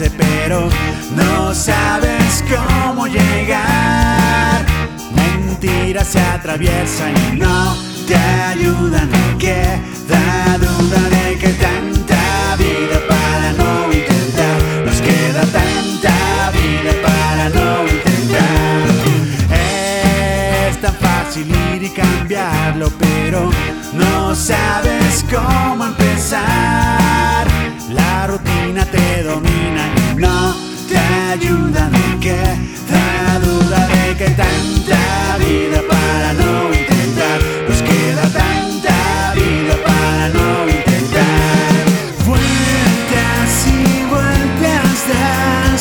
acercarse, pero no sabes cómo llegar. Mentiras se atraviesan y no te ayudan. Queda duda de que tanta vida para no intentar. Nos queda tanta vida para no intentar. Es tan fácil ir y cambiarlo, pero no sabes cómo empezar. La rutina te domina y no te ayuda. No queda duda de que tanta vida para no intentar. Nos queda tanta vida para no intentar. Vueltas y vueltas das,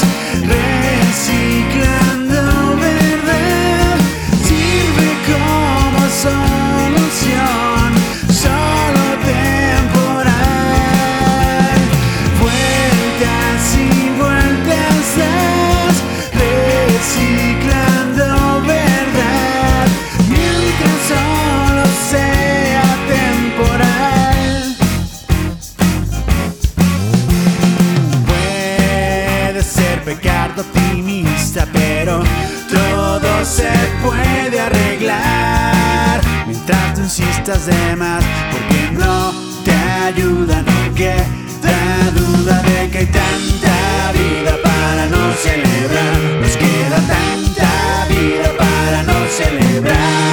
reciclando verdad. Sirve como solución, solo temporal. Vueltas y vueltas das, reciclando verdad, mientras solo sea temporal. Puede ser pecado optimista, pero todo se puede arreglar. Mientras tú insistas de más, porque no te ayuda. No queda duda de que hay tanta vida para no celebrar. Nos queda tanta vida para no celebrar.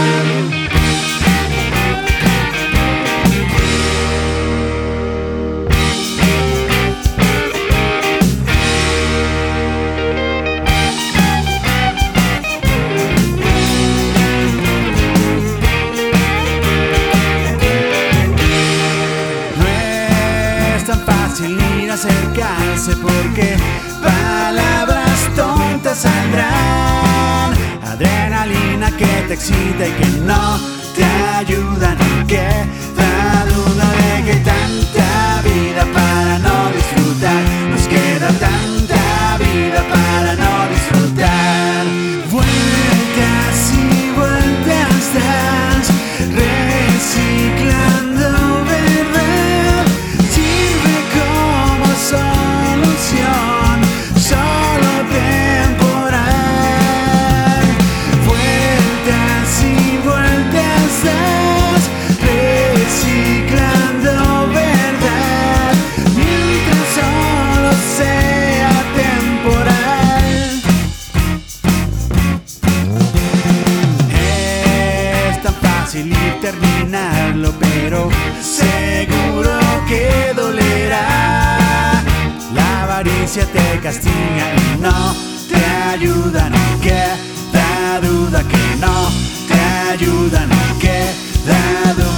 Ir a acercarse, porque palabras tontas saldrán. Adrenalina que te excita y que no te ayuda. No queda duda de que hay tanta vida para no disfrutar. Nos queda tanta vida para no disfrutar. Vueltas y vueltas das, reciclando verdad. Sirve como solución, solo temporal. Vueltas y vueltas das, reciclando verdad, mientras solo sea temporal. Es tan fácil ir terminarlo, pero seguro que dolerá. La avaricia te castiga y no te ayuda. No queda duda que no te ayuda. No queda duda.